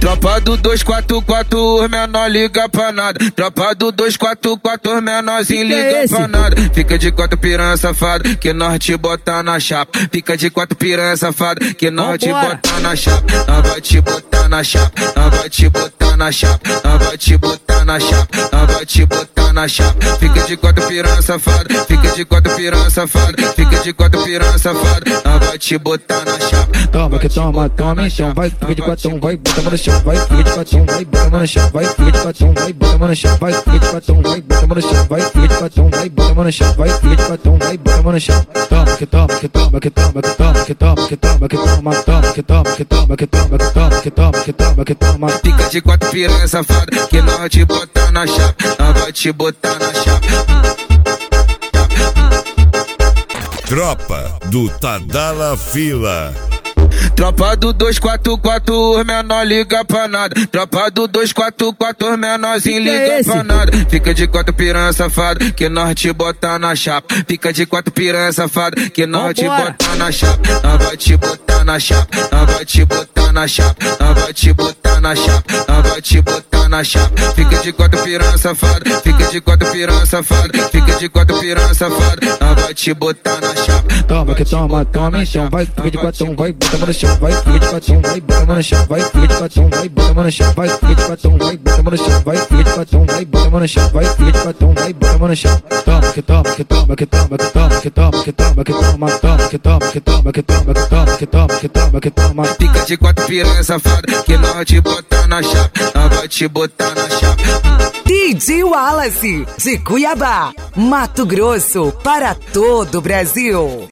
Tropa do 244, os menor liga pra nada. Tropa do 244, os menorzinho liga pra nada. Fica de quatro piranha safado, que nós te botar na chapa. Fica de quatro piranha safado, que nós te botar na chapa. Nós vai te botar na chapa, nós vai te botar na chapa. Nós vai te botar na chapa, nós vai te botar na chapa. Fica de quatro piranha safado, fica de quatro piranha safado. Fica de quatro piranha safado, nós vai te botar na chapa. Toma que toma, toma então, vai, fica de quatro, vai, bota a mão no chão, vai, fica de quatro, vai, bota a mão no chão, vai, fica de quatro, vai, bota a mão no chão, vai, fica de quatro, vai, bota a mão no chão, vai, fica de quatro, vai, bota a mão no chão, vai, fica de quatro, vai, bota a mão no chão. Toma que toma, que toma, que toma, que toma, que toma, que toma, que toma, toma que toma, que toma, que toma, que toma, que toma, que toma, que toma. Fica de quatro piranha safada, que nós te botar na chapa, nós vai te botar na chapa. Tropa do Tadala Fila. Tropa do 244, os menor liga pra nada. Tropa do 244, os menorzinho liga pra nada. Fica de quatro piranha safado, que nós te botar na chapa. Fica de quatro piranha safado, que nós te botar na chapa. Nós vai te botar na chapa, nós vai te botar na chapa. Nós vai te botar na chapa, nós vai te botar na chapa. Fica de quatro piranha safado, fica de quatro piranha safado. Fica de quatro piranha safado, nós vai te botar na chapa. Toma que toma, toma então, vai, fica de quatro, vai, bota a mão no chão, vai, fica de quatro, vai, bota a mão no chão, vai, fica de quatro, vai, bota a mão no chão, vai, fica de quatro, vai, bota a mão no chão, vai, fica de quatro, vai, bota a mão no chão, vai, fica de quatro, vai, bota a mão no chão. Toma que toma, que toma, que toma, que toma, que toma, que toma, que toma, toma que toma, que toma, que toma, que toma, que toma, que toma, que toma. Fica de quatro piranha safada, que nós te botar na chapa, nós vai te botar na chapa. DJ Wallace, de Cuiabá, Mato Grosso, para todo o Brasil.